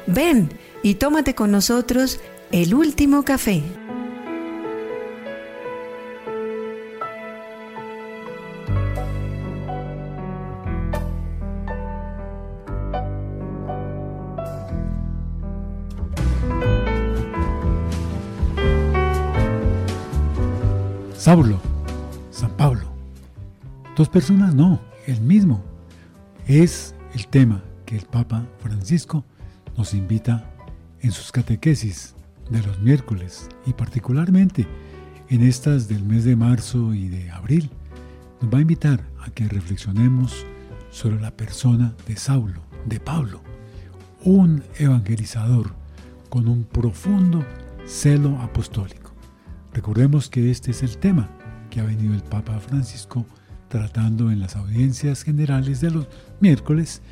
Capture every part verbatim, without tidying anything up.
Ven y tómate con nosotros el último café. Saulo, San Pablo. Dos personas, no, el mismo. Es el tema que el Papa Francisco nos invita en sus catequesis de los miércoles y particularmente en estas del mes de marzo y de abril. Nos va a invitar a que reflexionemos sobre la persona de Saulo, de Pablo, un evangelizador con un profundo celo apostólico. Recordemos que este es el tema que ha venido el Papa Francisco tratando en las audiencias generales de los miércoles,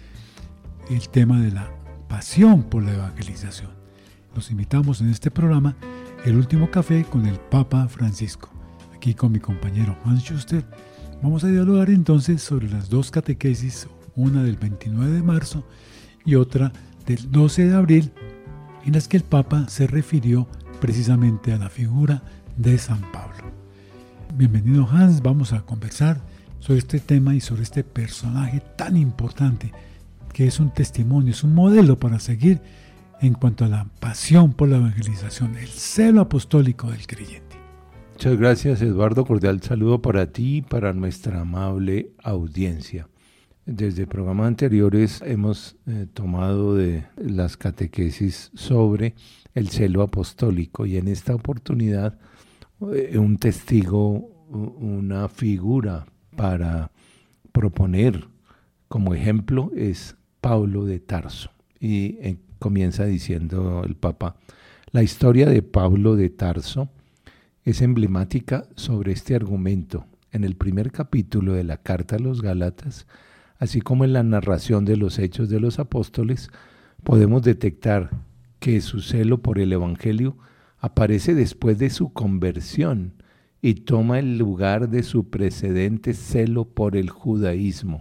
el tema de la pasión por la evangelización. Los invitamos en este programa, El Último Café con el Papa Francisco. Aquí con mi compañero Juan Schuster vamos a dialogar entonces sobre las dos catequesis, una del veintinueve de marzo y otra del doce de abril, en las que el Papa se refirió precisamente a la figura de San Pablo. Bienvenido, Hans, vamos a conversar sobre este tema y sobre este personaje tan importante que es un testimonio, es un modelo para seguir en cuanto a la pasión por la evangelización, el celo apostólico del creyente. Muchas gracias, Eduardo. Cordial saludo para ti y para nuestra amable audiencia. Desde programas anteriores hemos eh, tomado de las catequesis sobre el celo apostólico y en esta oportunidad eh, un testigo, una figura para proponer como ejemplo es Pablo de Tarso. Y eh, comienza diciendo el Papa: la historia de Pablo de Tarso es emblemática sobre este argumento. En el primer capítulo de la Carta a los Gálatas, así como en la narración de los Hechos de los Apóstoles, podemos detectar que su celo por el Evangelio aparece después de su conversión y toma el lugar de su precedente celo por el judaísmo.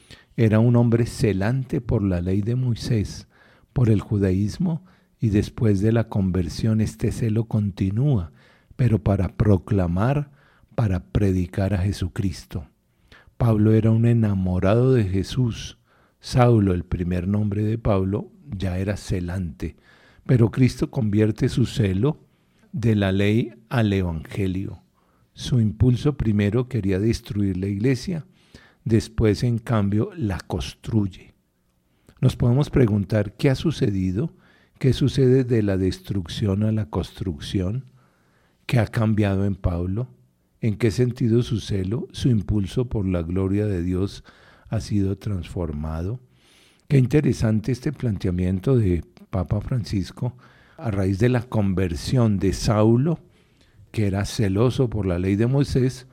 Era un hombre celante por la ley de Moisés, por el judaísmo, y después de la conversión este celo continúa, pero para proclamar, para predicar a Jesucristo. Pablo era un enamorado de Jesús. Saulo, el primer nombre de Pablo, ya era celante, pero Cristo convierte su celo de la ley al evangelio. Su impulso primero quería destruir la iglesia, después en cambio la construye. Nos podemos preguntar qué ha sucedido, qué sucede de la destrucción a la construcción, qué ha cambiado en Pablo, en qué sentido su celo, su impulso por la gloria de Dios ha sido transformado. Qué interesante este planteamiento de Papa Francisco a raíz de la conversión de Saulo, que era celoso por la ley de Moisés.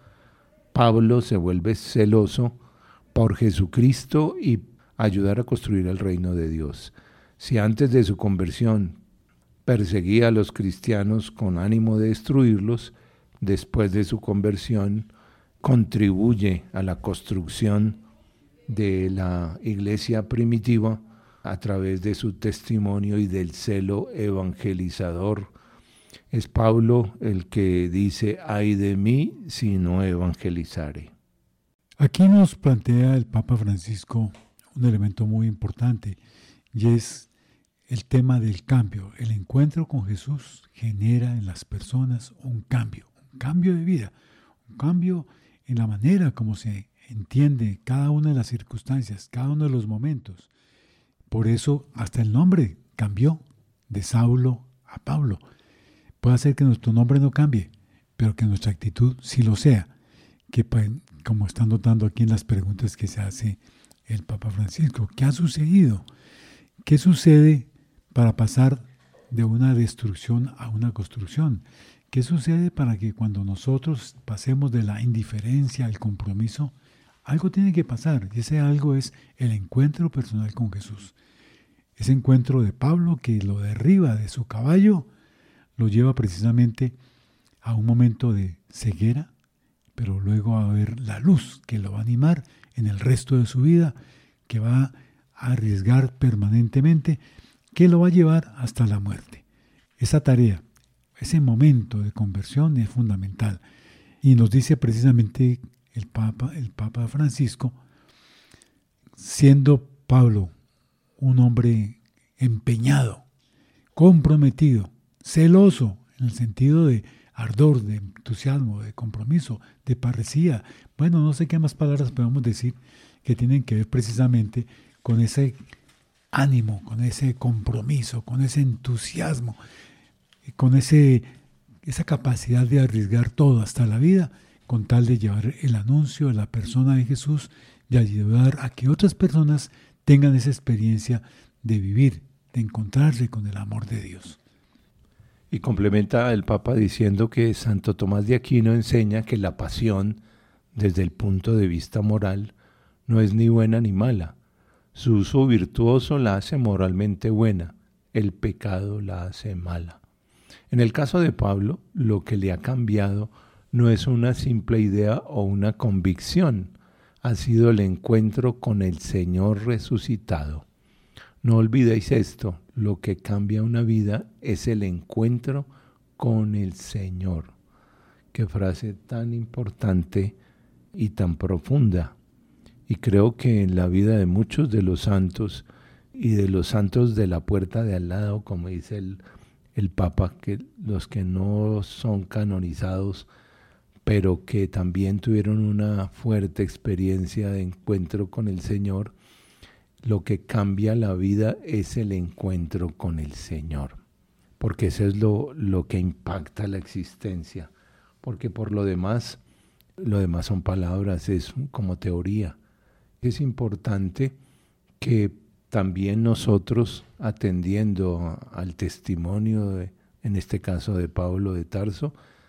Pablo se vuelve celoso por Jesucristo y ayudar a construir el reino de Dios. Si antes de su conversión perseguía a los cristianos con ánimo de destruirlos, después de su conversión contribuye a la construcción de la iglesia primitiva a través de su testimonio y del celo evangelizador. Es Pablo el que dice: ay de mí si no evangelizare. Aquí nos plantea el Papa Francisco un elemento muy importante, y es el tema del cambio. El encuentro con Jesús genera en las personas un cambio, un cambio de vida, un cambio en la manera como se entiende cada una de las circunstancias, cada uno de los momentos. Por eso hasta el nombre cambió de Saulo a Pablo. Puede ser que nuestro nombre no cambie, pero que nuestra actitud sí lo sea, que como están notando aquí en las preguntas que se hace el Papa Francisco, ¿qué ha sucedido? ¿Qué sucede para pasar de una destrucción a una construcción? ¿Qué sucede para que cuando nosotros pasemos de la indiferencia al compromiso, algo tiene que pasar? Y ese algo es el encuentro personal con Jesús. Ese encuentro de Pablo que lo derriba de su caballo, lo lleva precisamente a un momento de ceguera, pero luego a ver la luz que lo va a animar en el resto de su vida, que va a arriesgar permanentemente que lo va a llevar hasta la muerte. Esa tarea, ese momento de conversión es fundamental. Y nos dice precisamente el Papa, el Papa Francisco, siendo Pablo un hombre empeñado, comprometido, celoso, en el sentido de ardor, de entusiasmo, de compromiso, de parresía. Bueno, no sé qué más palabras podemos decir que tienen que ver precisamente con ese ánimo, con ese compromiso, con ese entusiasmo, con ese, esa capacidad de arriesgar todo hasta la vida, con tal de llevar el anuncio de la persona de Jesús y ayudar a que otras personas tengan esa experiencia de vivir, de encontrarse con el amor de Dios. Y complementa el Papa diciendo que Santo Tomás de Aquino enseña que la pasión, desde el punto de vista moral, no es ni buena ni mala. Su uso virtuoso la hace moralmente buena, el pecado la hace mala. En el caso de Pablo, lo que le ha cambiado no es una simple idea o una convicción, ha sido el encuentro con el Señor resucitado. No olvidéis esto, lo que cambia una vida es el encuentro con el Señor. Qué frase tan importante y tan profunda. Y creo que en la vida de muchos de los santos y de los santos de la puerta de al lado, como dice el, el Papa, que los que no son canonizados, pero que también tuvieron una fuerte experiencia de encuentro con el Señor, lo que cambia la vida es el encuentro con el Señor, porque eso es lo, lo que impacta la existencia, porque por lo demás, lo demás son palabras, es como teoría. Es importante que también nosotros, atendiendo al testimonio, de, en este caso de Pablo de Tarso,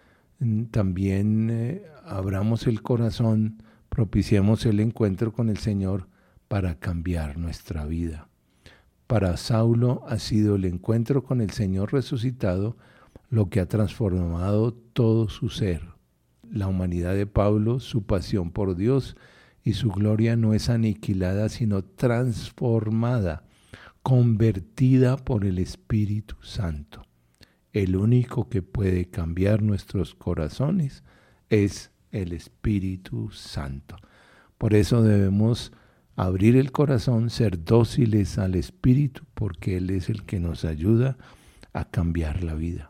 también eh, abramos el corazón, propiciemos el encuentro con el Señor para cambiar nuestra vida. Para Saulo ha sido el encuentro con el Señor resucitado lo que ha transformado todo su ser. La humanidad de Pablo, su pasión por Dios y su gloria no es aniquilada, sino transformada, convertida por el Espíritu Santo. El único que puede cambiar nuestros corazones es el Espíritu Santo. Por eso debemos abrir el corazón, ser dóciles al Espíritu, porque Él es el que nos ayuda a cambiar la vida.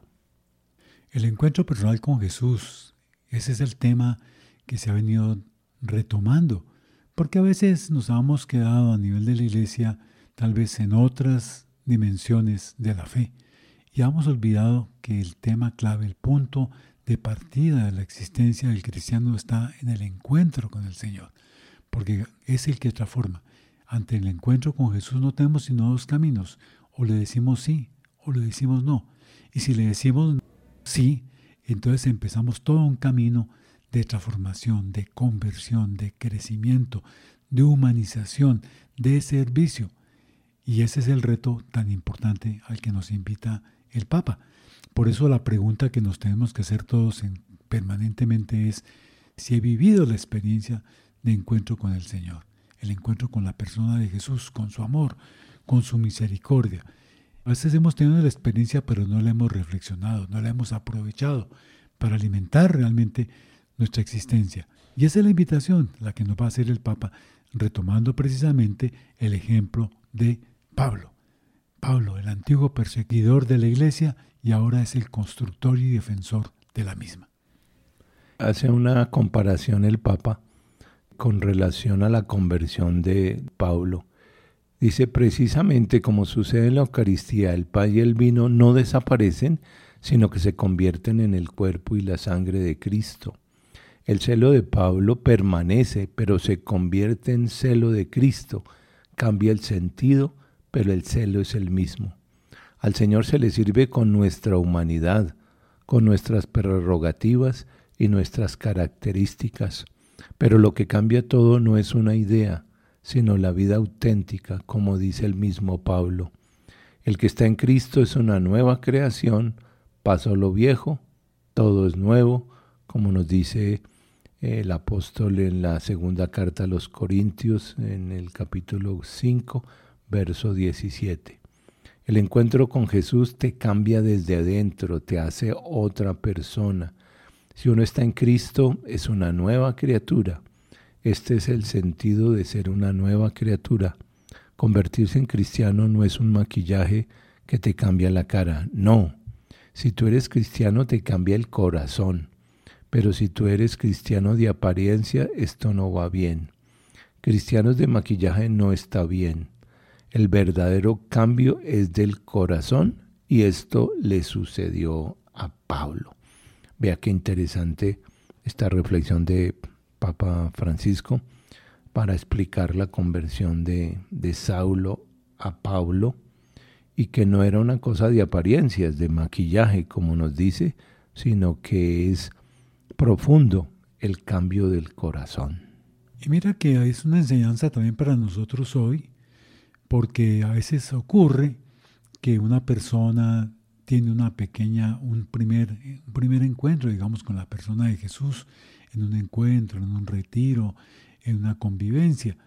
El encuentro personal con Jesús, ese es el tema que se ha venido retomando, porque a veces nos hemos quedado a nivel de la iglesia, tal vez en otras dimensiones de la fe, y hemos olvidado que el tema clave, el punto de partida de la existencia del cristiano está en el encuentro con el Señor, porque es el que transforma. Ante el encuentro con Jesús no tenemos sino dos caminos, o le decimos sí, o le decimos no. Y si le decimos sí, entonces empezamos todo un camino de transformación, de conversión, de crecimiento, de humanización, de servicio. Y ese es el reto tan importante al que nos invita el Papa. Por eso la pregunta que nos tenemos que hacer todos en, permanentemente es si he vivido la experiencia de encuentro con el Señor, el encuentro con la persona de Jesús, con su amor, con su misericordia. A veces hemos tenido la experiencia, pero no la hemos reflexionado, no la hemos aprovechado para alimentar realmente nuestra existencia. Y esa es la invitación, la que nos va a hacer el Papa, retomando precisamente el ejemplo de Pablo. Pablo, el antiguo perseguidor de la iglesia, y ahora es el constructor y defensor de la misma. Hace una comparación el Papa con relación a la conversión de Pablo. Dice, precisamente como sucede en la Eucaristía, el pan y el vino no desaparecen, sino que se convierten en el cuerpo y la sangre de Cristo. El celo de Pablo permanece, pero se convierte en celo de Cristo. Cambia el sentido, pero el celo es el mismo. Al Señor se le sirve con nuestra humanidad, con nuestras prerrogativas y nuestras características. Pero lo que cambia todo no es una idea, sino la vida auténtica, como dice el mismo Pablo. El que está en Cristo es una nueva creación, pasó lo viejo, todo es nuevo, como nos dice el apóstol en la segunda carta a los Corintios, en el capítulo cinco, verso diecisiete. El encuentro con Jesús te cambia desde adentro, te hace otra persona. Si uno está en Cristo, es una nueva criatura. Este es el sentido de ser una nueva criatura. Convertirse en cristiano no es un maquillaje que te cambia la cara, no. Si tú eres cristiano, te cambia el corazón. Pero si tú eres cristiano de apariencia, esto no va bien. Cristianos de maquillaje no está bien. El verdadero cambio es del corazón y esto le sucedió a Pablo. Vea qué interesante esta reflexión de Papa Francisco para explicar la conversión de, de Saulo a Pablo y que no era una cosa de apariencias, de maquillaje, como nos dice, sino que es profundo el cambio del corazón. Y mira que es una enseñanza también para nosotros hoy, porque a veces ocurre que una persona tiene una pequeña, un primer, un primer encuentro, digamos, con la persona de Jesús, en un encuentro, en un retiro, en una convivencia.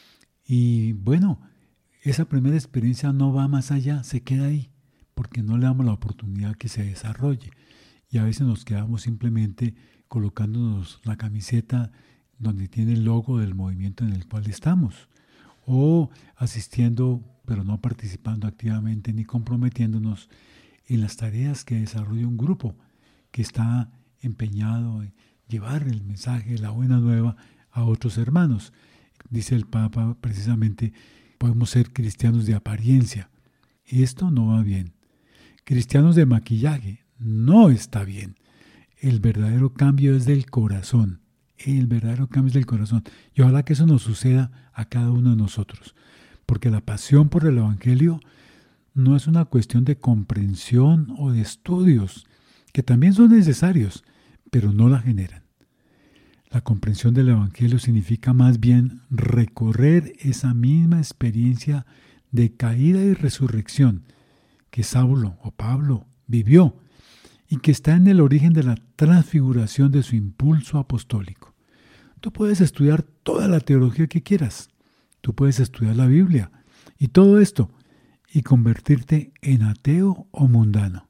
Y bueno, esa primera experiencia no va más allá, se queda ahí, porque no le damos la oportunidad que se desarrolle. Y a veces nos quedamos simplemente colocándonos la camiseta donde tiene el logo del movimiento en el cual estamos, o asistiendo, pero no participando activamente ni comprometiéndonos en las tareas que desarrolla un grupo que está empeñado en llevar el mensaje, la buena nueva a otros hermanos. Dice el Papa precisamente, podemos ser cristianos de apariencia. Esto no va bien. Cristianos de maquillaje no está bien. El verdadero cambio es del corazón. El verdadero cambio es del corazón. Y ojalá que eso nos suceda a cada uno de nosotros. Porque la pasión por el Evangelio no es una cuestión de comprensión o de estudios, que también son necesarios, pero no la generan. La comprensión del Evangelio significa más bien recorrer esa misma experiencia de caída y resurrección que Saulo o Pablo vivió y que está en el origen de la transfiguración de su impulso apostólico. Tú puedes estudiar toda la teología que quieras, tú puedes estudiar la Biblia y todo esto y convertirte en ateo o mundano.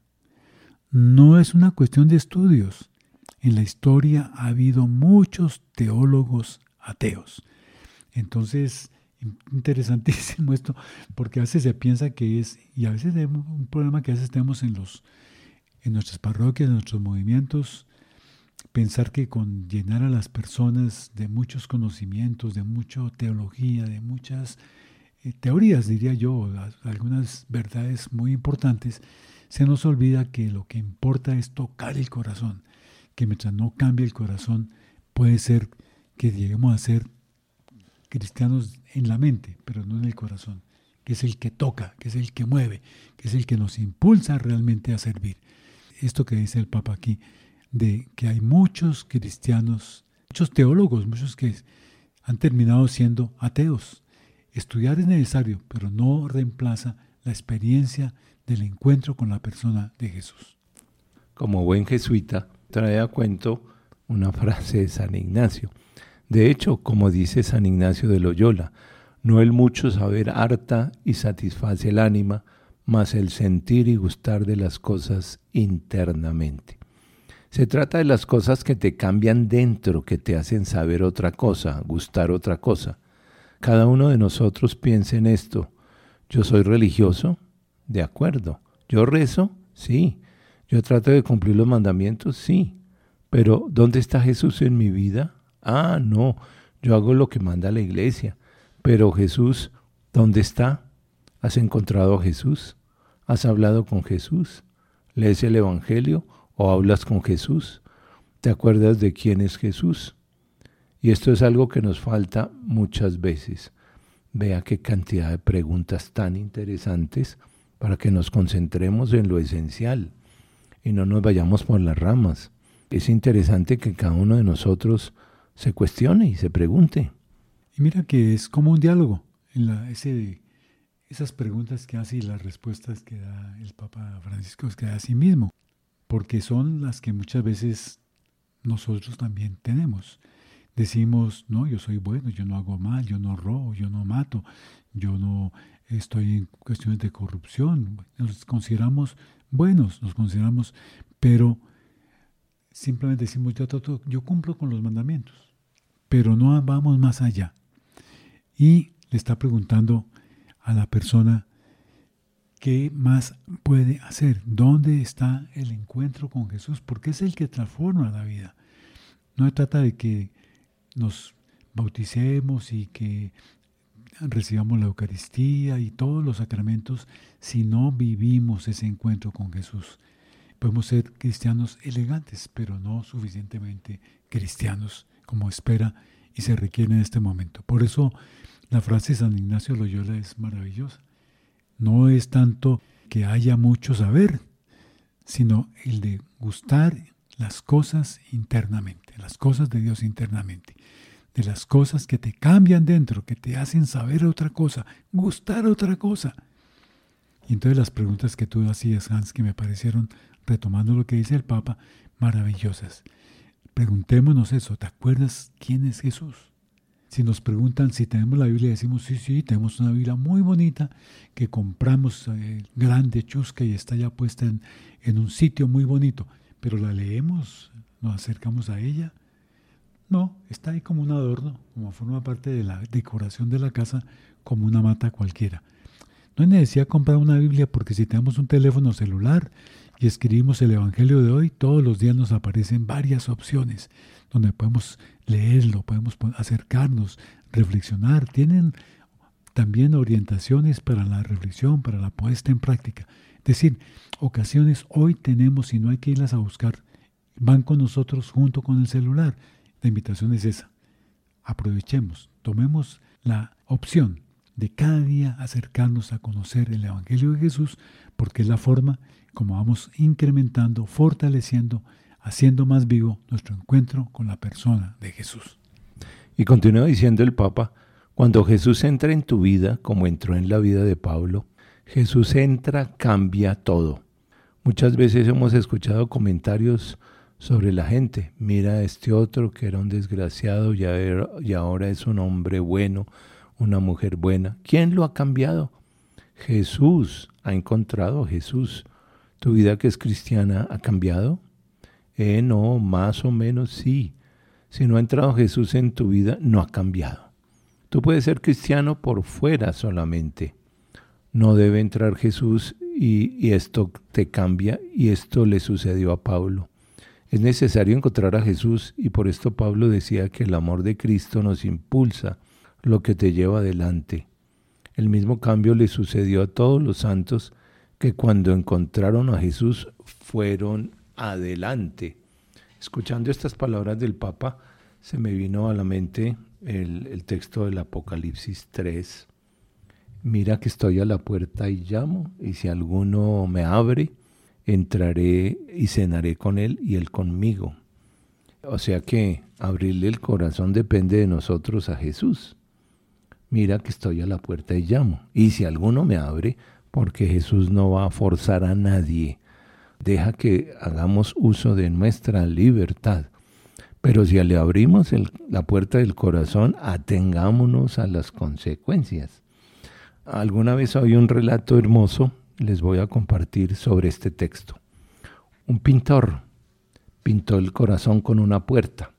No es una cuestión de estudios. En la historia ha habido muchos teólogos ateos. Entonces, interesantísimo esto, porque a veces se piensa que es, y a veces es un problema que a veces tenemos en, los, en nuestras parroquias, en nuestros movimientos, pensar que con llenar a las personas de muchos conocimientos, de mucha teología, de muchas eh, teorías, diría yo, algunas verdades muy importantes, se nos olvida que lo que importa es tocar el corazón, que mientras no cambie el corazón, puede ser que lleguemos a ser cristianos en la mente, pero no en el corazón, que es el que toca, que es el que mueve, que es el que nos impulsa realmente a servir. Esto que dice el Papa aquí, de que hay muchos cristianos, muchos teólogos, muchos que han terminado siendo ateos. Estudiar es necesario, pero no reemplaza la experiencia del encuentro con la persona de Jesús. Como buen jesuita, trae a cuento una frase de San Ignacio. De hecho, como dice San Ignacio de Loyola, no el mucho saber harta y satisface el ánima, mas el sentir y gustar de las cosas internamente. Se trata de las cosas que te cambian dentro, que te hacen saber otra cosa, gustar otra cosa. Cada uno de nosotros piensa en esto. ¿Yo soy religioso? De acuerdo. ¿Yo rezo? Sí. ¿Yo trato de cumplir los mandamientos? Sí. Pero ¿dónde está Jesús en mi vida? Ah, no, yo hago lo que manda la iglesia. Pero Jesús, ¿dónde está? ¿Has encontrado a Jesús? ¿Has hablado con Jesús? ¿Lees el Evangelio o hablas con Jesús? ¿Te acuerdas de quién es Jesús? Y esto es algo que nos falta muchas veces. Vea qué cantidad de preguntas tan interesantes para que nos concentremos en lo esencial y no nos vayamos por las ramas. Es interesante que cada uno de nosotros se cuestione y se pregunte. Y mira que es como un diálogo, en la, ese, esas preguntas que hace y las respuestas que da el Papa Francisco que da a sí mismo, porque son las que muchas veces nosotros también tenemos. Decimos, no, yo soy bueno, yo no hago mal, yo no robo, yo no mato, yo no estoy en cuestiones de corrupción. Nos consideramos buenos, nos consideramos, pero simplemente decimos, yo, yo, yo cumplo con los mandamientos, pero no vamos más allá. Y le está preguntando a la persona qué más puede hacer, dónde está el encuentro con Jesús, porque es el que transforma la vida. No se trata de que nos bauticemos y que recibamos la Eucaristía y todos los sacramentos si no vivimos ese encuentro con Jesús. Podemos ser cristianos elegantes, pero no suficientemente cristianos como espera y se requiere en este momento. Por eso la frase de San Ignacio Loyola es maravillosa. No es tanto que haya mucho saber, sino el de gustar las cosas internamente, las cosas de Dios internamente, de las cosas que te cambian dentro, que te hacen saber otra cosa, gustar otra cosa. Y entonces las preguntas que tú hacías, Hans, que me parecieron, retomando lo que dice el Papa, maravillosas. Preguntémonos eso, ¿te acuerdas quién es Jesús? Si nos preguntan si tenemos la Biblia, decimos sí, sí, tenemos una Biblia muy bonita que compramos eh, grande, chusca y está ya puesta en, en un sitio muy bonito, pero la leemos, nos acercamos a ella. No, está ahí como un adorno, como forma parte de la decoración de la casa, como una mata cualquiera. No hay necesidad de comprar una Biblia porque si tenemos un teléfono celular y escribimos el Evangelio de hoy, todos los días nos aparecen varias opciones donde podemos leerlo, podemos acercarnos, reflexionar. Tienen también orientaciones para la reflexión, para la puesta en práctica. Es decir, ocasiones hoy tenemos y no hay que irlas a buscar. Van con nosotros junto con el celular. La invitación es esa. Aprovechemos, tomemos la opción de cada día acercarnos a conocer el Evangelio de Jesús, porque es la forma como vamos incrementando, fortaleciendo, haciendo más vivo nuestro encuentro con la persona de Jesús. Y continúa diciendo el Papa, cuando Jesús entra en tu vida, como entró en la vida de Pablo, Jesús entra, cambia todo. Muchas veces hemos escuchado comentarios sobre la gente. Mira a este otro que era un desgraciado y ahora es un hombre bueno, una mujer buena. ¿Quién lo ha cambiado? Jesús. Ha encontrado a Jesús. ¿Tu vida que es cristiana ha cambiado? Eh, no, más o menos sí. Si no ha entrado Jesús en tu vida, no ha cambiado. Tú puedes ser cristiano por fuera solamente. No debe entrar Jesús y, y esto te cambia, y esto le sucedió a Pablo. Es necesario encontrar a Jesús y por esto Pablo decía que el amor de Cristo nos impulsa, lo que te lleva adelante. El mismo cambio le sucedió a todos los santos que cuando encontraron a Jesús fueron adelante. Escuchando estas palabras del Papa, se me vino a la mente el, el texto del Apocalipsis tres. Mira que estoy a la puerta y llamo, y si alguno me abre, entraré y cenaré con él y él conmigo. O sea que abrirle el corazón depende de nosotros a Jesús. Mira que estoy a la puerta y llamo, y si alguno me abre, porque Jesús no va a forzar a nadie. Deja que hagamos uso de nuestra libertad. Pero si le abrimos el, la puerta del corazón, atengámonos a las consecuencias. Alguna vez oí un relato hermoso, les voy a compartir sobre este texto. Un pintor pintó el corazón con una puerta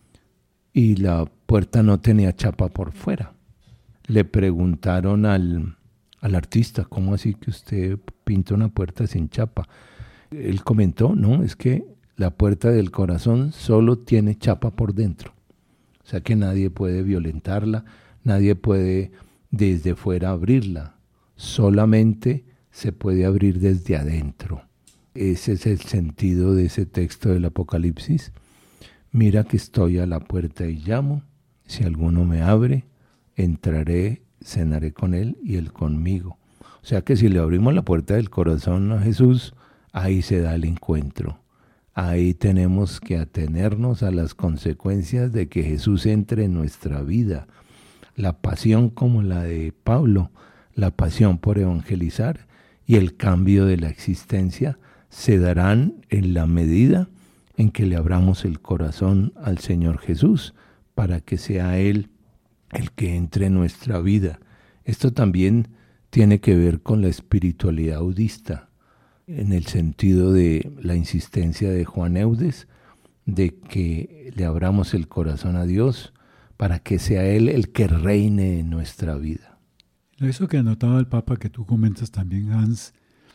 y la puerta no tenía chapa por fuera. Le preguntaron al, al artista, ¿cómo así que usted pinta una puerta sin chapa? Él comentó, no, es que la puerta del corazón solo tiene chapa por dentro. O sea que nadie puede violentarla, nadie puede desde fuera abrirla. Solamente se puede abrir desde adentro. Ese es el sentido de ese texto del Apocalipsis. Mira que estoy a la puerta y llamo. Si alguno me abre, entraré, cenaré con él y él conmigo. O sea que si le abrimos la puerta del corazón a Jesús, ahí se da el encuentro. Ahí tenemos que atenernos a las consecuencias de que Jesús entre en nuestra vida. La pasión como la de Pablo, la pasión por evangelizar y el cambio de la existencia se darán en la medida en que le abramos el corazón al Señor Jesús para que sea Él el que entre en nuestra vida. Esto también tiene que ver con la espiritualidad budista, en el sentido de la insistencia de Juan Eudes, de que le abramos el corazón a Dios para que sea Él el que reine en nuestra vida. Eso que anotaba el Papa, que tú comentas también, Hans,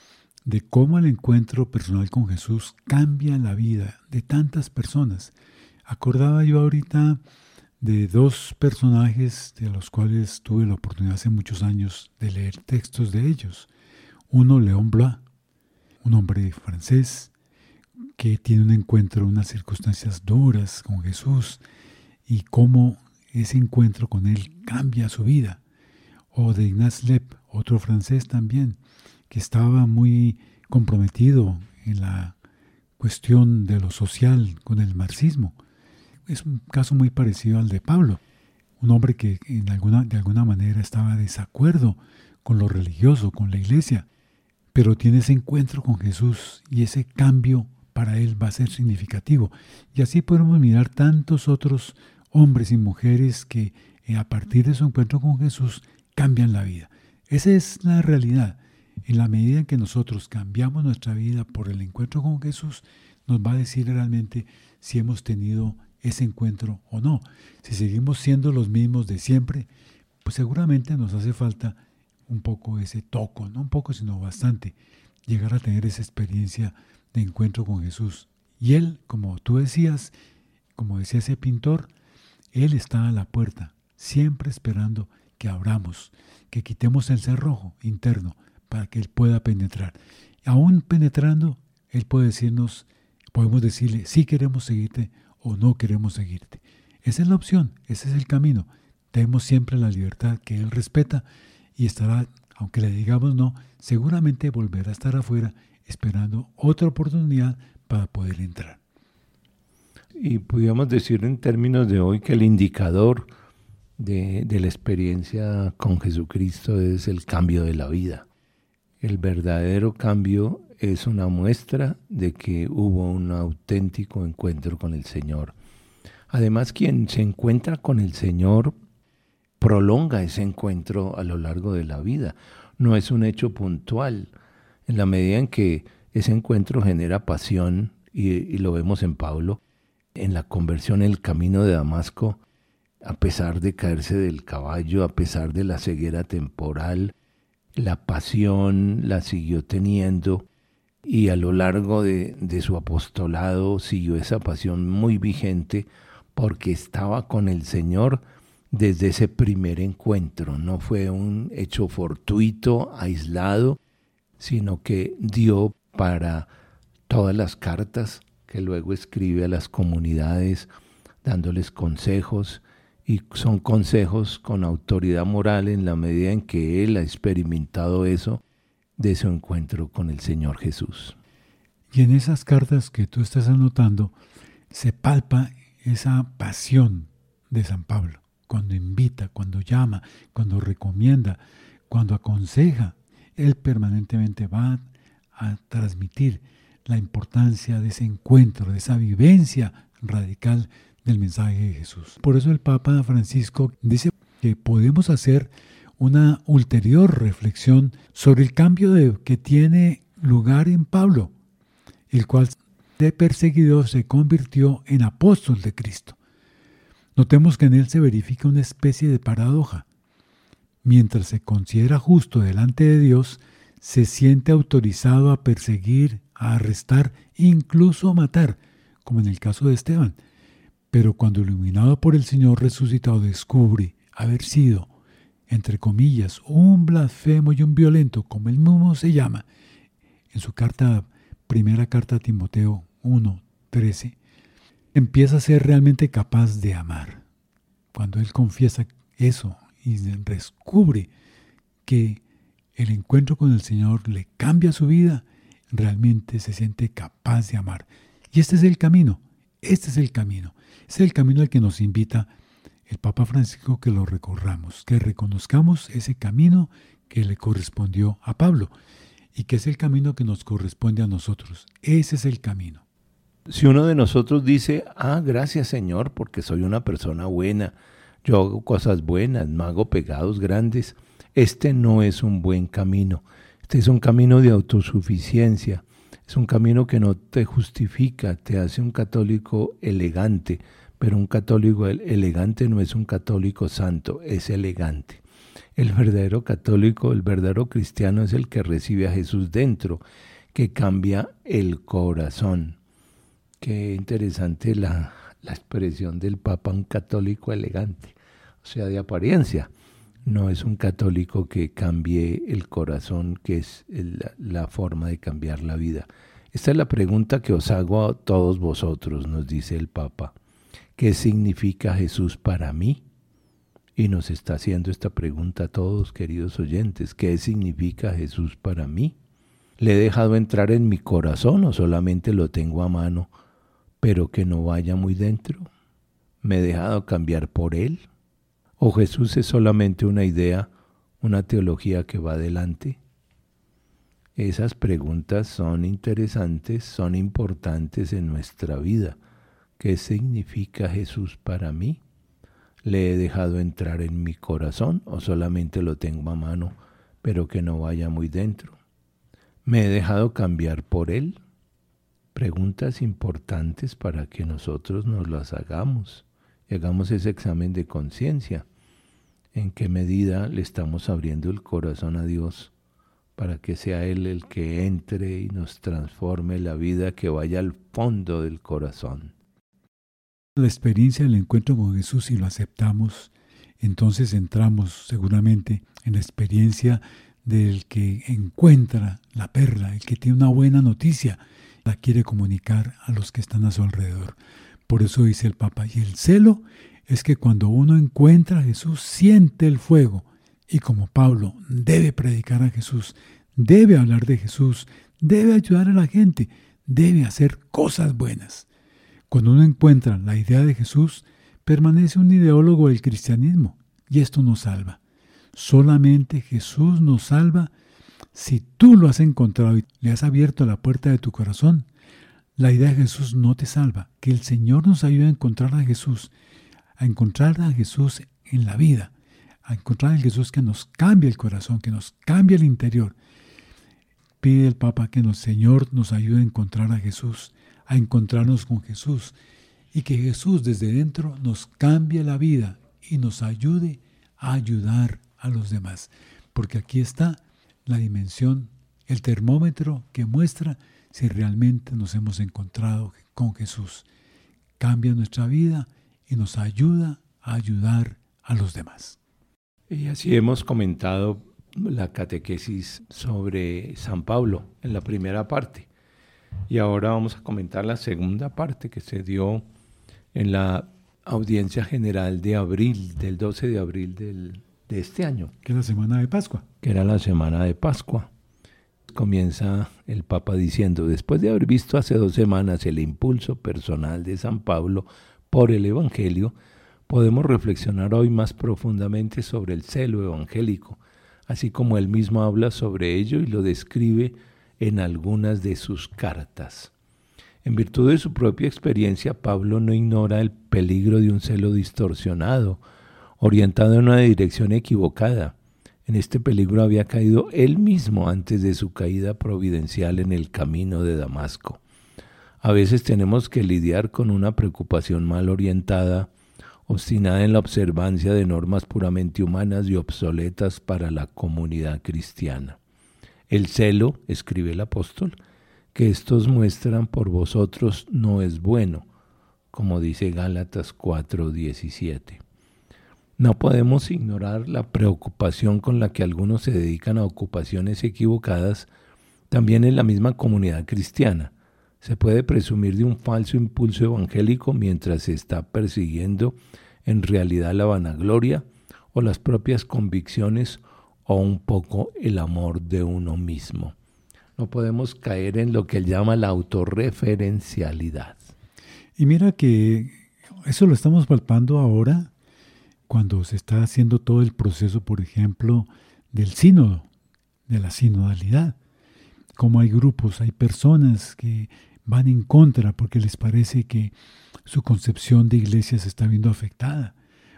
de cómo el encuentro personal con Jesús cambia la vida de tantas personas. Acordaba yo ahorita de dos personajes de los cuales tuve la oportunidad hace muchos años de leer textos de ellos. Uno, Léon Bloy, un hombre francés que tiene un encuentro, unas circunstancias duras con Jesús y cómo ese encuentro con él cambia su vida. O de Ignaz Lep, otro francés también, que estaba muy comprometido en la cuestión de lo social con el marxismo. Es un caso muy parecido al de Pablo, un hombre que en alguna, de alguna manera estaba de desacuerdo con lo religioso, con la iglesia, pero tiene ese encuentro con Jesús y ese cambio para él va a ser significativo. Y así podemos mirar tantos otros hombres y mujeres que a partir de su encuentro con Jesús cambian la vida. Esa es la realidad. En la medida en que nosotros cambiamos nuestra vida por el encuentro con Jesús, nos va a decir realmente si hemos tenido ese encuentro o no. Si seguimos siendo los mismos de siempre, pues seguramente nos hace falta un poco ese toco, no un poco sino bastante, llegar a tener esa experiencia de encuentro con Jesús. Y Él, como tú decías, como decía ese pintor, Él está a la puerta, siempre esperando que abramos, que quitemos el cerrojo interno para que Él pueda penetrar. Aún penetrando, Él puede decirnos, podemos decirle, sí queremos seguirte o no queremos seguirte. Esa es la opción, ese es el camino. Tenemos siempre la libertad que Él respeta y estará, aunque le digamos no, seguramente volverá a estar afuera esperando otra oportunidad para poder entrar. Y podríamos decir en términos de hoy que el indicador de, de la experiencia con Jesucristo es el cambio de la vida. El verdadero cambio es una muestra de que hubo un auténtico encuentro con el Señor. Además, quien se encuentra con el Señor prolonga ese encuentro a lo largo de la vida. No es un hecho puntual. En la medida en que ese encuentro genera pasión, y, y lo vemos en Pablo, en la conversión en el camino de Damasco, a pesar de caerse del caballo, a pesar de la ceguera temporal, la pasión la siguió teniendo y a lo largo de, de su apostolado siguió esa pasión muy vigente porque estaba con el Señor desde ese primer encuentro. No fue un hecho fortuito, aislado, sino que dio para todas las cartas que luego escribe a las comunidades, dándoles consejos, y son consejos con autoridad moral en la medida en que él ha experimentado eso de su encuentro con el Señor Jesús. Y en esas cartas que tú estás anotando, se palpa esa pasión de San Pablo, cuando invita, cuando llama, cuando recomienda, cuando aconseja. Él permanentemente va a transmitir la importancia de ese encuentro, de esa vivencia radical del mensaje de Jesús. Por eso el Papa Francisco dice que podemos hacer una ulterior reflexión sobre el cambio de, que tiene lugar en Pablo, el cual de perseguidor se convirtió en apóstol de Cristo. Notemos que en él se verifica una especie de paradoja. Mientras se considera justo delante de Dios, se siente autorizado a perseguir, a arrestar, incluso a matar, como en el caso de Esteban. Pero cuando iluminado por el Señor resucitado descubre haber sido, entre comillas, un blasfemo y un violento, como él mismo se llama, en su carta, primera carta a Timoteo uno, trece, empieza a ser realmente capaz de amar. Cuando él confiesa eso y descubre que el encuentro con el Señor le cambia su vida, realmente se siente capaz de amar. Y este es el camino, este es el camino. Es el camino al que nos invita el Papa Francisco, que lo recorramos, que reconozcamos ese camino que le correspondió a Pablo y que es el camino que nos corresponde a nosotros. Ese es el camino. Si uno de nosotros dice, ah, gracias Señor, porque soy una persona buena, yo hago cosas buenas, no hago pecados grandes, Este no es un buen camino. Este es un camino de autosuficiencia. Es un camino que no te justifica, te hace un católico elegante, pero un católico elegante no es un católico santo, es elegante. El verdadero católico, el verdadero cristiano es el que recibe a Jesús dentro, que cambia el corazón. Qué interesante la, la expresión del Papa, un católico elegante, o sea, de apariencia. No es un católico que cambie el corazón, que es el, la forma de cambiar la vida. Esta es la pregunta que os hago a todos vosotros, nos dice el Papa. ¿Qué significa Jesús para mí? Y nos está haciendo esta pregunta a todos, queridos oyentes. ¿Qué significa Jesús para mí? ¿Le he dejado entrar en mi corazón o solamente lo tengo a mano, pero que no vaya muy dentro? ¿Me he dejado cambiar por Él? ¿O Jesús es solamente una idea, una teología que va adelante? Esas preguntas son interesantes, son importantes en nuestra vida. ¿Qué significa Jesús para mí? ¿Le he dejado entrar en mi corazón o solamente lo tengo a mano, pero que no vaya muy dentro? ¿Me he dejado cambiar por Él? Preguntas importantes para que nosotros nos las hagamos y hagamos ese examen de conciencia. ¿En qué medida le estamos abriendo el corazón a Dios para que sea Él el que entre y nos transforme la vida, que vaya al fondo del corazón? La experiencia del encuentro con Jesús, si lo aceptamos, entonces entramos seguramente en la experiencia del que encuentra la perla, el que tiene una buena noticia, la quiere comunicar a los que están a su alrededor. Por eso dice el Papa, y el celo es que cuando uno encuentra a Jesús, siente el fuego, y como Pablo debe predicar a Jesús, debe hablar de Jesús, debe ayudar a la gente, debe hacer cosas buenas. Cuando uno encuentra la idea de Jesús, permanece un ideólogo del cristianismo, y esto nos salva. Solamente Jesús nos salva si tú lo has encontrado y le has abierto la puerta de tu corazón. La idea de Jesús no te salva. Que el Señor nos ayude a encontrar a Jesús, a encontrar a Jesús en la vida, a encontrar a Jesús que nos cambie el corazón, que nos cambie el interior. Pide el Papa que el Señor nos ayude a encontrar a Jesús, a encontrarnos con Jesús, y que Jesús desde dentro nos cambie la vida y nos ayude a ayudar a los demás. Porque aquí está la dimensión, el termómetro que muestra si realmente nos hemos encontrado con Jesús. Cambia nuestra vida y nos ayuda a ayudar a los demás. Y así hemos comentado la catequesis sobre San Pablo en la primera parte. Y ahora vamos a comentar la segunda parte que se dio en la audiencia general de abril, del doce de abril del, de este año. Que es la semana de Pascua. Que era la semana de Pascua. Comienza el Papa diciendo, después de haber visto hace dos semanas el impulso personal de San Pablo por el Evangelio, podemos reflexionar hoy más profundamente sobre el celo evangélico, así como él mismo habla sobre ello y lo describe en algunas de sus cartas. En virtud de su propia experiencia, Pablo no ignora el peligro de un celo distorsionado, orientado en una dirección equivocada. En este peligro había caído él mismo antes de su caída providencial en el camino de Damasco. A veces tenemos que lidiar con una preocupación mal orientada, obstinada en la observancia de normas puramente humanas y obsoletas para la comunidad cristiana. El celo, escribe el apóstol, que estos muestran por vosotros no es bueno, como dice Gálatas cuatro diecisiete. No podemos ignorar la preocupación con la que algunos se dedican a ocupaciones equivocadas, también en la misma comunidad cristiana. Se puede presumir de un falso impulso evangélico mientras se está persiguiendo en realidad la vanagloria o las propias convicciones o un poco el amor de uno mismo. No podemos caer en lo que él llama la autorreferencialidad. Y mira que eso lo estamos palpando ahora cuando se está haciendo todo el proceso, por ejemplo, del sínodo, de la sinodalidad. Como hay grupos, hay personas que van en contra porque les parece que su concepción de iglesia se está viendo afectada,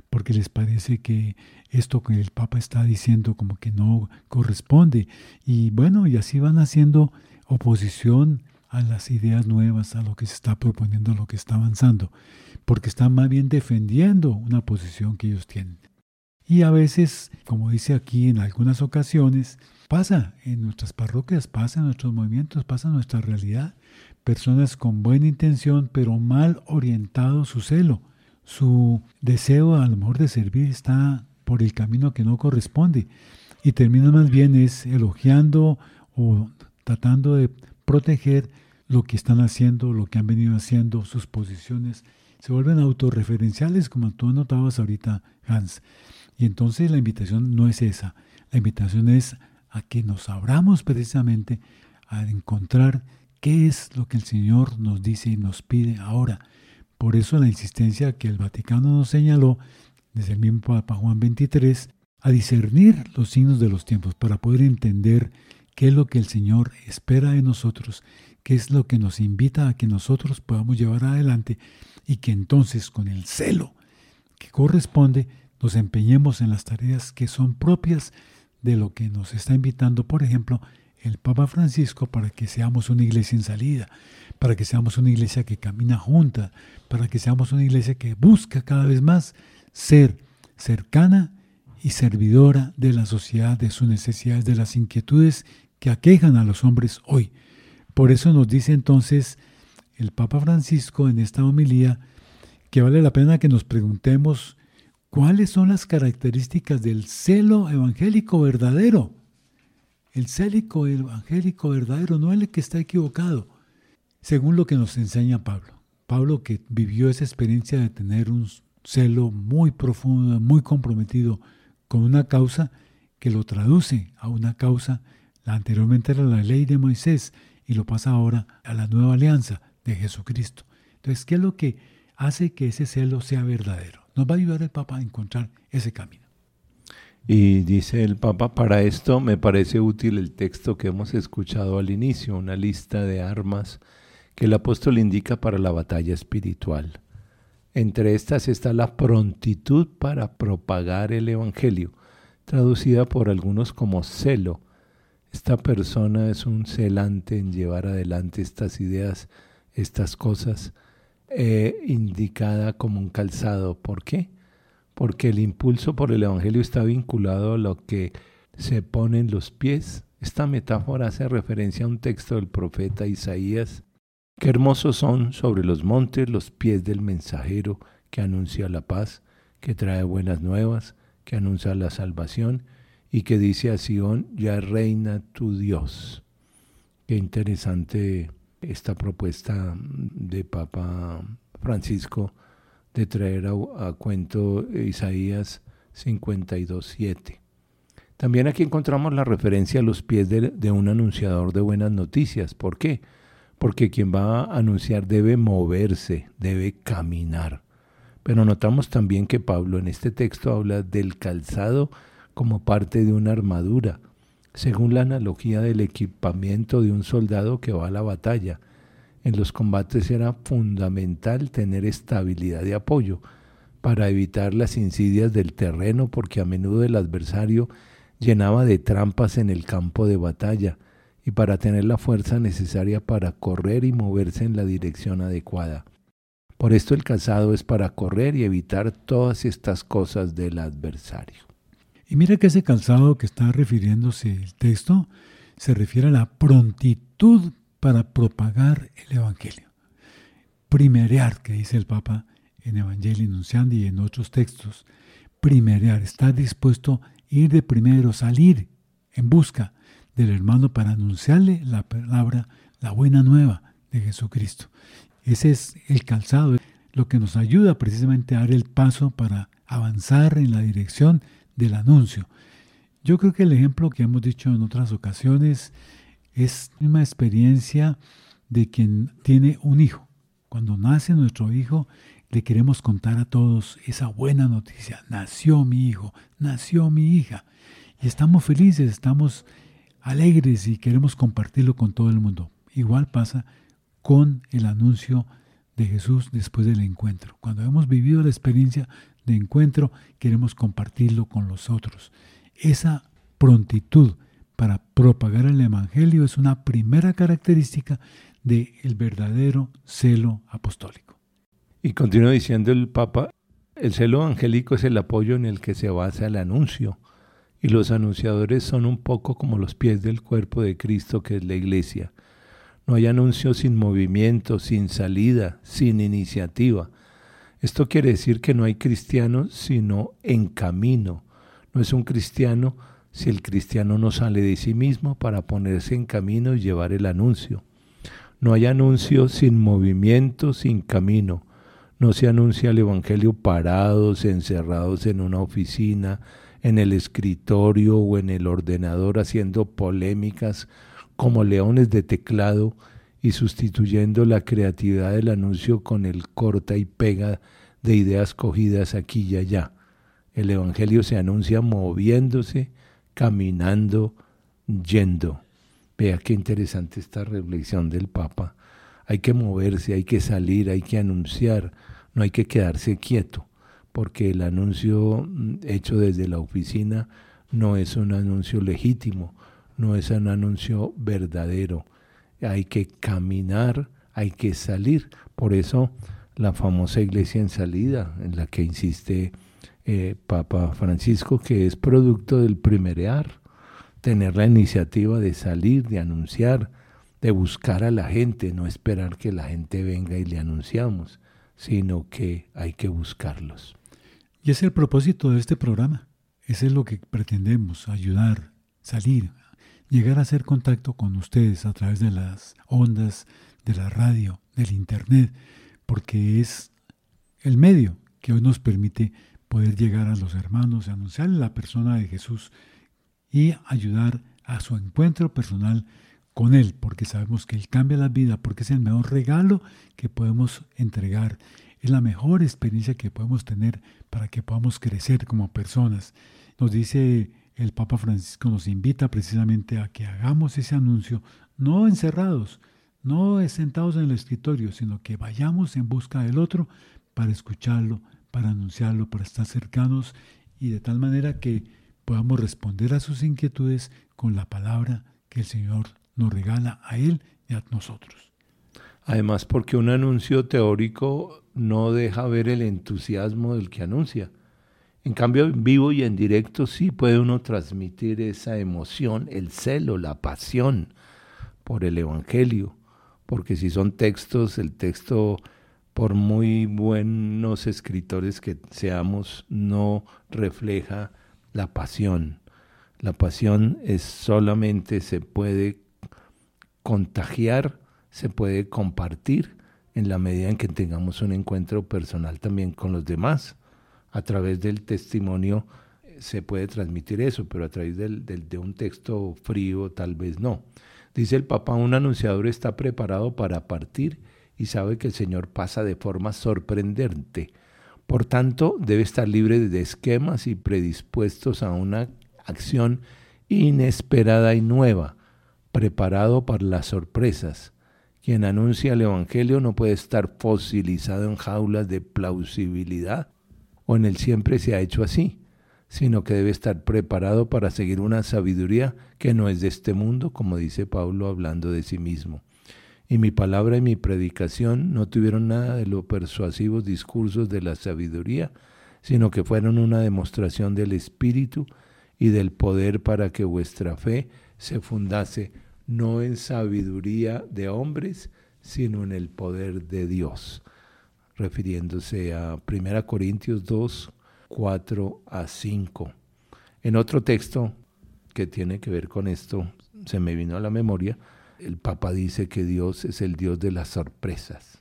porque les parece que esto que el Papa está diciendo como que no corresponde. Y bueno, y así van haciendo oposición a las ideas nuevas, a lo que se está proponiendo, a lo que está avanzando, porque están más bien defendiendo una posición que ellos tienen. Y a veces, como dice aquí, en algunas ocasiones, pasa en nuestras parroquias, pasa en nuestros movimientos, pasa en nuestra realidad. Personas con buena intención, pero mal orientado su celo. Su deseo a lo mejor de servir está por el camino que no corresponde. Y termina más bien es elogiando o tratando de proteger lo que están haciendo, lo que han venido haciendo, sus posiciones. Se vuelven autorreferenciales, como tú notabas ahorita, Hans. Y entonces la invitación no es esa. La invitación es a que nos abramos precisamente a encontrar qué es lo que el Señor nos dice y nos pide ahora. Por eso la insistencia que el Vaticano nos señaló, desde el mismo Papa Juan veintitrés, a discernir los signos de los tiempos para poder entender qué es lo que el Señor espera de nosotros, qué es lo que nos invita a que nosotros podamos llevar adelante y que entonces con el celo que corresponde nos empeñemos en las tareas que son propias de lo que nos está invitando, por ejemplo, el Papa Francisco, para que seamos una iglesia en salida, para que seamos una iglesia que camina junta, para que seamos una iglesia que busca cada vez más ser cercana y servidora de la sociedad, de sus necesidades, de las inquietudes que aquejan a los hombres hoy. Por eso nos dice entonces el Papa Francisco en esta homilía que vale la pena que nos preguntemos ¿cuáles son las características del celo evangélico verdadero? El célico evangélico verdadero, no el que está equivocado, según lo que nos enseña Pablo. Pablo, que vivió esa experiencia de tener un celo muy profundo, muy comprometido con una causa que lo traduce a una causa, la anteriormente era la ley de Moisés y lo pasa ahora a la nueva alianza de Jesucristo. Entonces, ¿qué es lo que hace que ese celo sea verdadero? Nos va a ayudar el Papa a encontrar ese camino. Y dice el Papa, para esto me parece útil el texto que hemos escuchado al inicio, una lista de armas que el apóstol indica para la batalla espiritual. Entre estas está la prontitud para propagar el evangelio, traducida por algunos como celo. Esta persona es un celante en llevar adelante estas ideas, estas cosas, eh, indicada como un calzado. ¿Por qué? Porque el impulso por el evangelio está vinculado a lo que se pone en los pies. Esta metáfora hace referencia a un texto del profeta Isaías. Qué hermosos son sobre los montes los pies del mensajero que anuncia la paz, que trae buenas nuevas, que anuncia la salvación y que dice a Sión, ya reina tu Dios. Qué interesante esta propuesta de Papa Francisco de traer a, a cuento Isaías cincuenta y dos, siete. También aquí encontramos la referencia a los pies de, de un anunciador de buenas noticias. ¿Por qué? Porque quien va a anunciar debe moverse, debe caminar. Pero notamos también que Pablo en este texto habla del calzado como parte de una armadura, según la analogía del equipamiento de un soldado que va a la batalla. En los combates era fundamental tener estabilidad de apoyo para evitar las insidias del terreno, porque a menudo el adversario llenaba de trampas en el campo de batalla, y para tener la fuerza necesaria para correr y moverse en la dirección adecuada. Por esto el calzado es para correr y evitar todas estas cosas del adversario. Y mira que ese calzado que está refiriéndose el texto se refiere a la prontitud para propagar el Evangelio. Primerear, que dice el Papa en Evangelii Nunciandi y en otros textos. Primerear, estar dispuesto a ir de primero, salir en busca del hermano para anunciarle la palabra, la buena nueva de Jesucristo. Ese es el calzado, lo que nos ayuda precisamente a dar el paso para avanzar en la dirección del anuncio. Yo creo que el ejemplo que hemos dicho en otras ocasiones es una experiencia de quien tiene un hijo. Cuando nace nuestro hijo, le queremos contar a todos esa buena noticia. Nació mi hijo, nació mi hija. Y estamos felices, estamos alegres y queremos compartirlo con todo el mundo. Igual pasa con el anuncio de Jesús después del encuentro. Cuando hemos vivido la experiencia de encuentro, queremos compartirlo con los otros. Esa prontitud para propagar el Evangelio es una primera característica del verdadero celo apostólico. Y continúa diciendo el Papa, el celo evangélico es el apoyo en el que se basa el anuncio, y los anunciadores son un poco como los pies del cuerpo de Cristo, que es la Iglesia. No hay anuncio sin movimiento, sin salida, sin iniciativa. Esto quiere decir que no hay cristiano sino en camino. No es un cristiano si el cristiano no sale de sí mismo para ponerse en camino y llevar el anuncio. No hay anuncio sin movimiento, sin camino. No se anuncia el Evangelio parados, encerrados en una oficina, en el escritorio o en el ordenador haciendo polémicas como leones de teclado y sustituyendo la creatividad del anuncio con el corta y pega de ideas cogidas aquí y allá. El Evangelio se anuncia moviéndose, caminando, yendo. Vea qué interesante esta reflexión del Papa. Hay que moverse, hay que salir, hay que anunciar, no hay que quedarse quieto, porque el anuncio hecho desde la oficina no es un anuncio legítimo, no es un anuncio verdadero. Hay que caminar, hay que salir. Por eso la famosa iglesia en salida, en la que insiste eh, Papa Francisco, que es producto del primerear, tener la iniciativa de salir, de anunciar, de buscar a la gente, no esperar que la gente venga y le anunciamos, sino que hay que buscarlos. Y es el propósito de este programa. Ese es lo que pretendemos, ayudar, salir, llegar a hacer contacto con ustedes a través de las ondas, de la radio, del internet, porque es el medio que hoy nos permite poder llegar a los hermanos, anunciarles la persona de Jesús y ayudar a su encuentro personal con Él, porque sabemos que Él cambia la vida, porque es el mejor regalo que podemos entregar, es la mejor experiencia que podemos tener para que podamos crecer como personas. Nos dice el Papa Francisco, nos invita precisamente a que hagamos ese anuncio, no encerrados, no sentados en el escritorio, sino que vayamos en busca del otro para escucharlo, para anunciarlo, para estar cercanos y de tal manera que podamos responder a sus inquietudes con la palabra que el Señor nos regala a Él y a nosotros. Además, porque un anuncio teórico no deja ver el entusiasmo del que anuncia. En cambio, en vivo y en directo sí puede uno transmitir esa emoción, el celo, la pasión por el Evangelio. Porque si son textos, el texto, por muy buenos escritores que seamos, no refleja la pasión. La pasión es solamente se puede contagiar, se puede compartir en la medida en que tengamos un encuentro personal también con los demás. A través del testimonio se puede transmitir eso, pero a través del, del, de un texto frío tal vez no. Dice el Papa, un anunciador está preparado para partir y sabe que el Señor pasa de forma sorprendente. Por tanto, debe estar libre de esquemas y predispuestos a una acción inesperada y nueva, preparado para las sorpresas. Quien anuncia el Evangelio no puede estar fosilizado en jaulas de plausibilidad o en el siempre se ha hecho así, sino que debe estar preparado para seguir una sabiduría que no es de este mundo, como dice Pablo hablando de sí mismo. Y mi palabra y mi predicación no tuvieron nada de los persuasivos discursos de la sabiduría, sino que fueron una demostración del Espíritu y del poder para que vuestra fe se fundase no en sabiduría de hombres, sino en el poder de Dios. Refiriéndose a primera Corintios dos, cuatro a cinco. En otro texto que tiene que ver con esto, se me vino a la memoria, el Papa dice que Dios es el Dios de las sorpresas.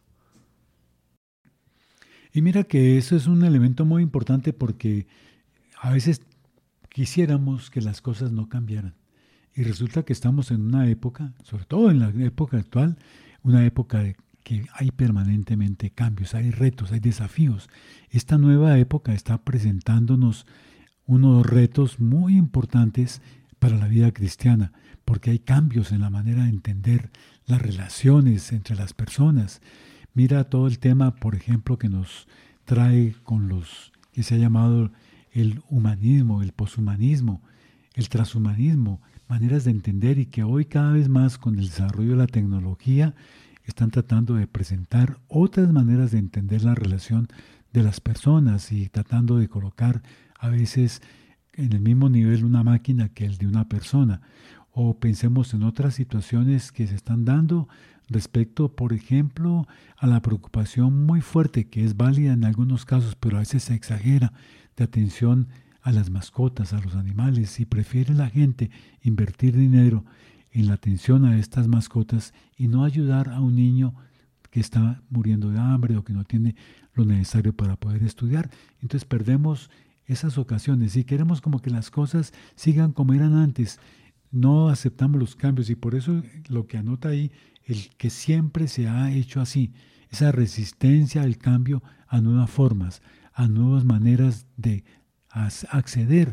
Y mira que eso es un elemento muy importante porque a veces quisiéramos que las cosas no cambiaran. Y resulta que estamos en una época, sobre todo en la época actual, una época de que hay permanentemente cambios, hay retos, hay desafíos. Esta nueva época está presentándonos unos retos muy importantes para la vida cristiana, porque hay cambios en la manera de entender las relaciones entre las personas. Mira todo el tema, por ejemplo, que nos trae con los que se ha llamado el humanismo, el poshumanismo, el transhumanismo, maneras de entender, y que hoy cada vez más con el desarrollo de la tecnología están tratando de presentar otras maneras de entender la relación de las personas y tratando de colocar a veces en el mismo nivel una máquina que el de una persona. O pensemos en otras situaciones que se están dando respecto, por ejemplo, a la preocupación muy fuerte, que es válida en algunos casos, pero a veces se exagera, de atención a las mascotas, a los animales, y prefiere la gente invertir dinero en la atención a estas mascotas y no ayudar a un niño que está muriendo de hambre o que no tiene lo necesario para poder estudiar. Entonces perdemos esas ocasiones y queremos como que las cosas sigan como eran antes. No aceptamos los cambios, y por eso lo que anota ahí, el que siempre se ha hecho así, esa resistencia al cambio, a nuevas formas, a nuevas maneras de acceder,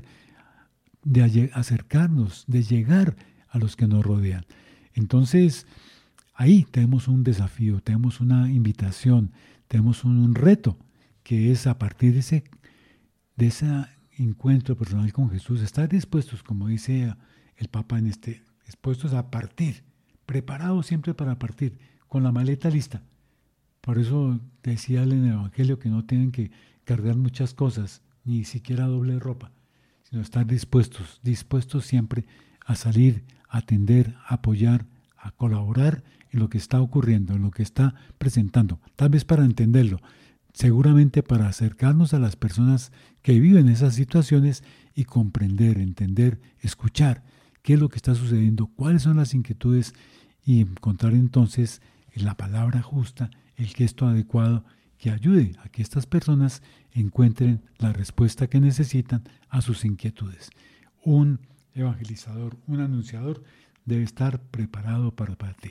de acercarnos, de llegar a los que nos rodean. Entonces, ahí tenemos un desafío, tenemos una invitación, tenemos un reto, que es a partir de ese, de ese encuentro personal con Jesús, estar dispuestos, como dice el Papa en este, dispuestos a partir, preparados siempre para partir, con la maleta lista. Por eso decía él en el Evangelio que no tienen que cargar muchas cosas, ni siquiera doble ropa, sino estar dispuestos, dispuestos siempre a salir, a atender, a apoyar, a colaborar en lo que está ocurriendo, en lo que está presentando, tal vez para entenderlo, seguramente para acercarnos a las personas que viven esas situaciones y comprender, entender, escuchar qué es lo que está sucediendo, cuáles son las inquietudes, y encontrar entonces en la palabra justa, el gesto adecuado que ayude a que estas personas encuentren la respuesta que necesitan a sus inquietudes. Un evangelizador, un anunciador debe estar preparado para partir.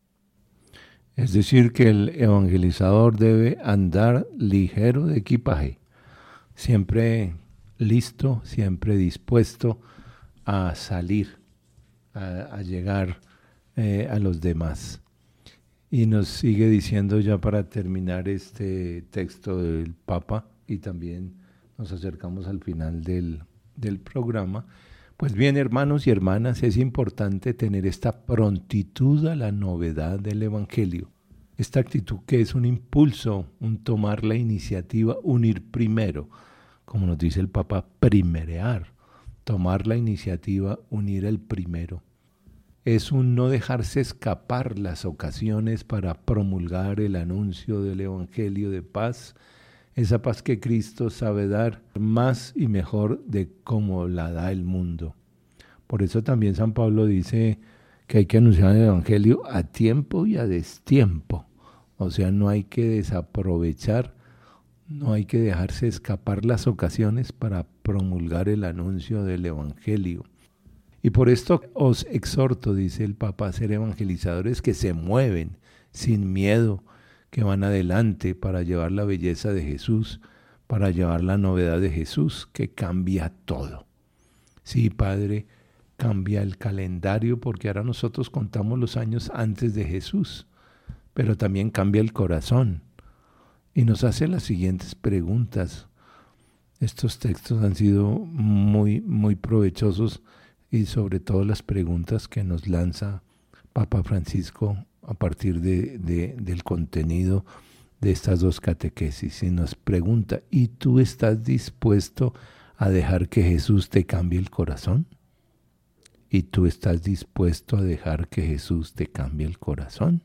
Es decir, que el evangelizador debe andar ligero de equipaje, siempre listo, siempre dispuesto a salir, a, a llegar eh, a los demás. Y nos sigue diciendo, ya para terminar este texto del Papa, y también nos acercamos al final del, del programa. Pues bien, hermanos y hermanas, es importante tener esta prontitud a la novedad del Evangelio. Esta actitud que es un impulso, un tomar la iniciativa, un ir primero, como nos dice el Papa, primerear, tomar la iniciativa, unir el primero. Es un no dejarse escapar las ocasiones para promulgar el anuncio del Evangelio de paz, esa paz que Cristo sabe dar más y mejor de cómo la da el mundo. Por eso también San Pablo dice que hay que anunciar el Evangelio a tiempo y a destiempo. O sea, no hay que desaprovechar, no hay que dejarse escapar las ocasiones para promulgar el anuncio del Evangelio. Y por esto os exhorto, dice el Papa, a ser evangelizadores que se mueven sin miedo, que van adelante para llevar la belleza de Jesús, para llevar la novedad de Jesús, que cambia todo. Sí, Padre, cambia el calendario, porque ahora nosotros contamos los años antes de Jesús, pero también cambia el corazón. Y nos hace las siguientes preguntas. Estos textos han sido muy, muy provechosos, y sobre todo las preguntas que nos lanza Papa Francisco a partir de, de, del contenido de estas dos catequesis. Y nos pregunta, ¿y tú estás dispuesto a dejar que Jesús te cambie el corazón? ¿Y tú estás dispuesto a dejar que Jesús te cambie el corazón?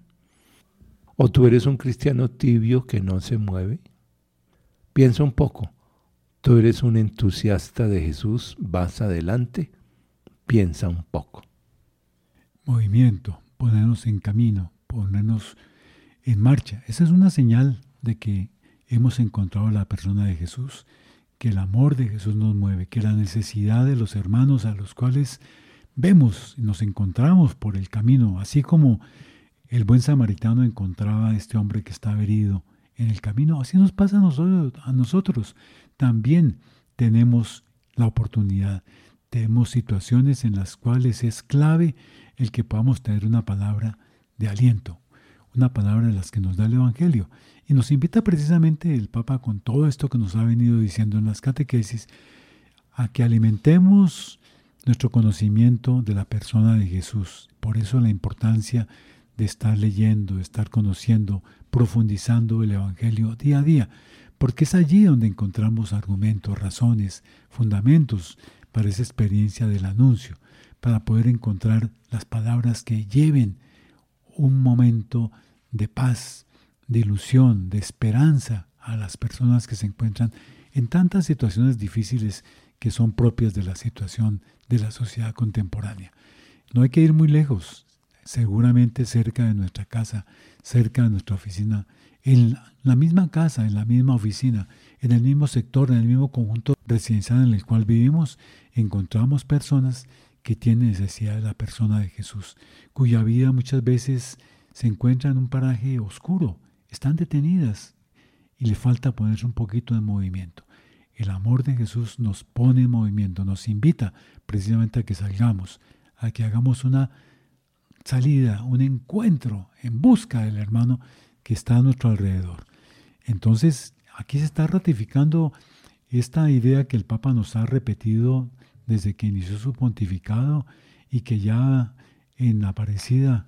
¿O tú eres un cristiano tibio que no se mueve? Piensa un poco. ¿Tú eres un entusiasta de Jesús? ¿Vas adelante? Piensa un poco. Movimiento, ponernos en camino, ponernos en marcha. Esa es una señal de que hemos encontrado la persona de Jesús, que el amor de Jesús nos mueve, que la necesidad de los hermanos a los cuales vemos y nos encontramos por el camino, así como el buen samaritano encontraba a este hombre que estaba herido en el camino, así nos pasa a nosotros, a nosotros. También tenemos la oportunidad. Tenemos situaciones en las cuales es clave el que podamos tener una palabra de aliento, una palabra de las que nos da el Evangelio. Y nos invita precisamente el Papa, con todo esto que nos ha venido diciendo en las catequesis, a que alimentemos nuestro conocimiento de la persona de Jesús. Por eso la importancia de estar leyendo, de estar conociendo, profundizando el Evangelio día a día, porque es allí donde encontramos argumentos, razones, fundamentos para esa experiencia del anuncio, para poder encontrar las palabras que lleven un momento de paz, de ilusión, de esperanza a las personas que se encuentran en tantas situaciones difíciles que son propias de la situación de la sociedad contemporánea. No hay que ir muy lejos, seguramente cerca de nuestra casa, cerca de nuestra oficina, en la misma casa, en la misma oficina, en el mismo sector, en el mismo conjunto residencial en el cual vivimos, encontramos personas que tienen necesidad de la persona de Jesús, cuya vida muchas veces se encuentra en un paraje oscuro, están detenidas y le falta ponerse un poquito en movimiento. El amor de Jesús nos pone en movimiento, nos invita precisamente a que salgamos, a que hagamos una salida, un encuentro en busca del hermano que está a nuestro alrededor. Entonces, aquí se está ratificando esta idea que el Papa nos ha repetido desde que inició su pontificado y que ya en Aparecida,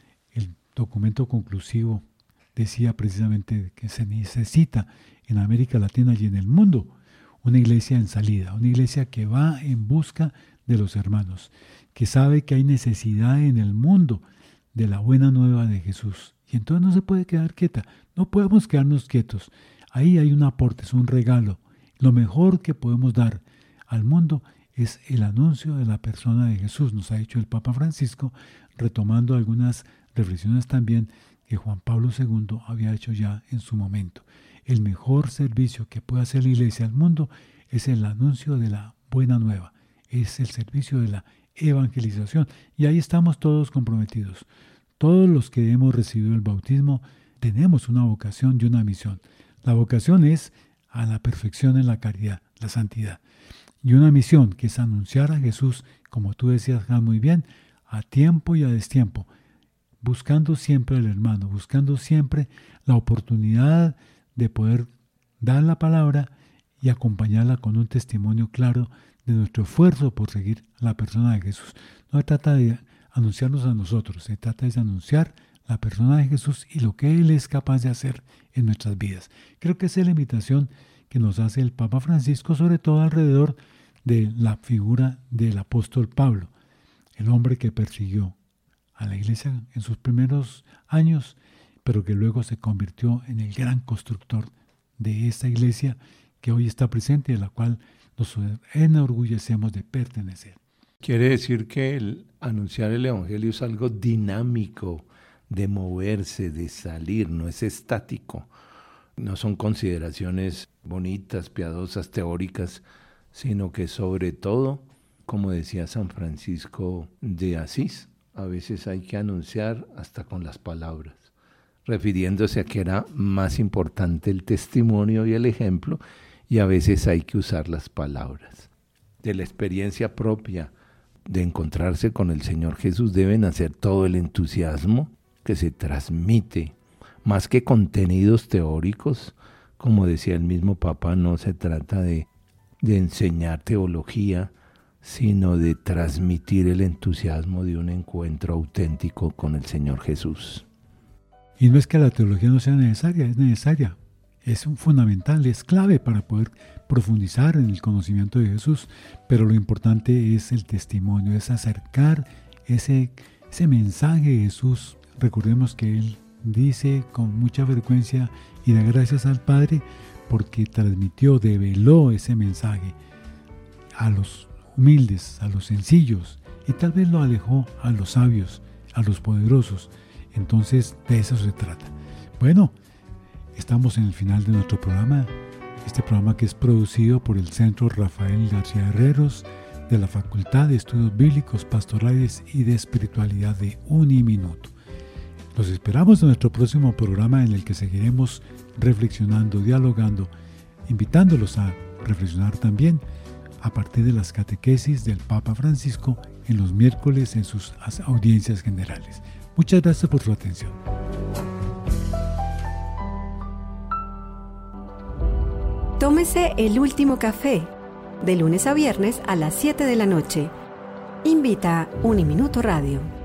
el documento conclusivo, decía precisamente que se necesita en América Latina y en el mundo una iglesia en salida, una iglesia que va en busca de los hermanos, que sabe que hay necesidad en el mundo de la buena nueva de Jesús. Y entonces no se puede quedar quieta, no podemos quedarnos quietos. Ahí hay un aporte, es un regalo. Lo mejor que podemos dar al mundo es el anuncio de la persona de Jesús, nos ha dicho el Papa Francisco, retomando algunas reflexiones también que Juan Pablo segundo había hecho ya en su momento. El mejor servicio que puede hacer la iglesia al mundo es el anuncio de la buena nueva, es el servicio de la evangelización. Y ahí estamos todos comprometidos. Todos los que hemos recibido el bautismo tenemos una vocación y una misión. La vocación es a la perfección en la caridad, la santidad. Y una misión que es anunciar a Jesús, como tú decías, Jan, muy bien, a tiempo y a destiempo, buscando siempre al hermano, buscando siempre la oportunidad de poder dar la palabra y acompañarla con un testimonio claro de nuestro esfuerzo por seguir a la persona de Jesús. No se trata de anunciarnos a nosotros, se trata de anunciar la persona de Jesús y lo que Él es capaz de hacer en nuestras vidas. Creo que esa es la invitación que nos hace el Papa Francisco, sobre todo alrededor de la figura del apóstol Pablo, el hombre que persiguió a la iglesia en sus primeros años, pero que luego se convirtió en el gran constructor de esta iglesia que hoy está presente y a la cual nos enorgullecemos de pertenecer. Quiere decir que el anunciar el Evangelio es algo dinámico, de moverse, de salir, no es estático. No son consideraciones bonitas, piadosas, teóricas, sino que sobre todo, como decía San Francisco de Asís, a veces hay que anunciar hasta con las palabras, refiriéndose a que era más importante el testimonio y el ejemplo, y a veces hay que usar las palabras. De la experiencia propia de encontrarse con el Señor Jesús debe nacer todo el entusiasmo que se transmite, más que contenidos teóricos. Como decía el mismo Papa, no se trata de, de enseñar teología, sino de transmitir el entusiasmo de un encuentro auténtico con el Señor Jesús. Y no es que la teología no sea necesaria, es necesaria, es un fundamental, es clave para poder profundizar en el conocimiento de Jesús, pero lo importante es el testimonio, es acercar ese, ese mensaje de Jesús. Recordemos que Él dice con mucha frecuencia y da gracias al Padre porque transmitió, develó ese mensaje a los humildes, a los sencillos, y tal vez lo alejó a los sabios, a los poderosos. Entonces de eso se trata. Bueno, estamos en el final de nuestro programa, este programa que es producido por el Centro Rafael García Herreros de la Facultad de Estudios Bíblicos, Pastorales y de Espiritualidad de Uniminuto. Los esperamos en nuestro próximo programa, en el que seguiremos reflexionando, dialogando, invitándolos a reflexionar también a partir de las catequesis del Papa Francisco en los miércoles en sus audiencias generales. Muchas gracias por su atención. Tómese el último café, de lunes a viernes a las siete de la noche. Invita Uniminuto Radio.